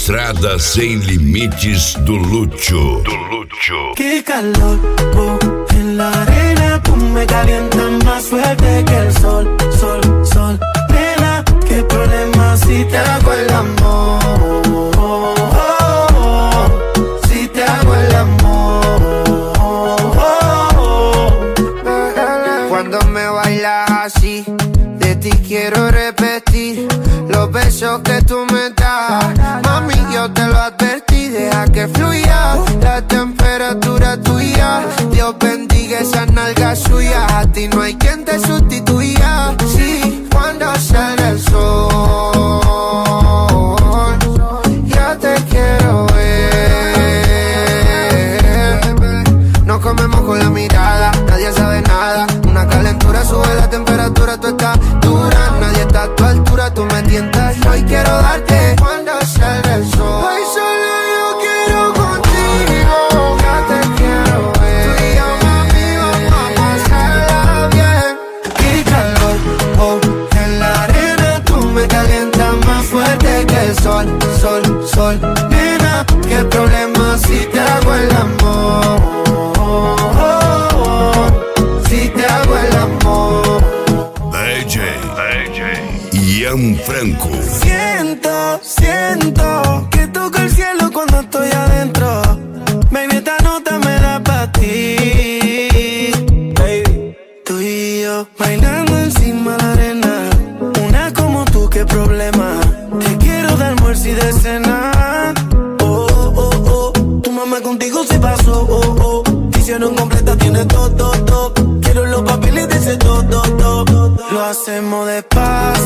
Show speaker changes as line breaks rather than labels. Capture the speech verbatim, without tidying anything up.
Estrada Sem Limites do Lucho. Do Lucho.
Qué calor, oh, en la arena tú me calientas más fuerte que el sol, sol, sol. Nena, qué problema si te hago el amor, oh, oh, oh, si te hago el amor, oh, oh.
Cuando me bailas así, de ti quiero repetir los besos que tú me das. Mami, yo te lo advertí, deja que fluya la temperatura tuya. Dios bendiga esas nalgas suyas, a ti no hay quien te sustituya. Sí, cuando sale el sol, ya te quiero ver. Nos comemos con la mirada, nadie sabe nada. Una calentura sube la temperatura, tú estás dura. Nadie está a tu altura, tú me tientas y hoy quiero darte cuando sale el sol. Hoy solo yo quiero contigo, ya te quiero ver. Tú y yo, mami, vamos a pasarla bien.
Qué calor, oh, en la arena tú me calientas más fuerte que el sol, sol, sol. Nena, qué problema si te hago el amor, oh, oh, oh, si te hago el amor.
D J, D J Ian Franco.
Siento, siento que toco el cielo cuando estoy adentro. Baby, esta nota me da pa' ti, baby. Tú y yo bailando encima de la arena. Una como tú, qué problema. Te quiero de almuerzo y de cena. Oh, oh, oh, tu mamá contigo se pasó. Oh, oh, hicieron completa, tiene todo, todo, todo. Quiero los papeles de ese todo, todo, todo. Lo hacemos despacio,